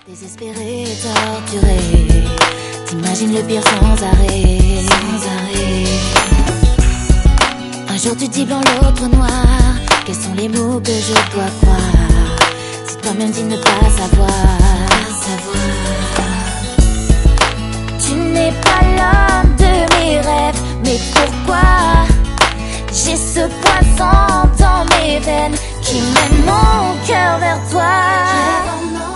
Désespéré, torturé, t'imagines le pire sans arrêt, sans arrêt. Un jour tu dis blanc, l'autre noir. Quels sont les mots que je dois croire? Si toi-même dis ne pas savoir, Tu n'es pas l'homme de mes rêves, mais pourquoi j'ai ce poison dans mes veines qui mène mon cœur vers toi?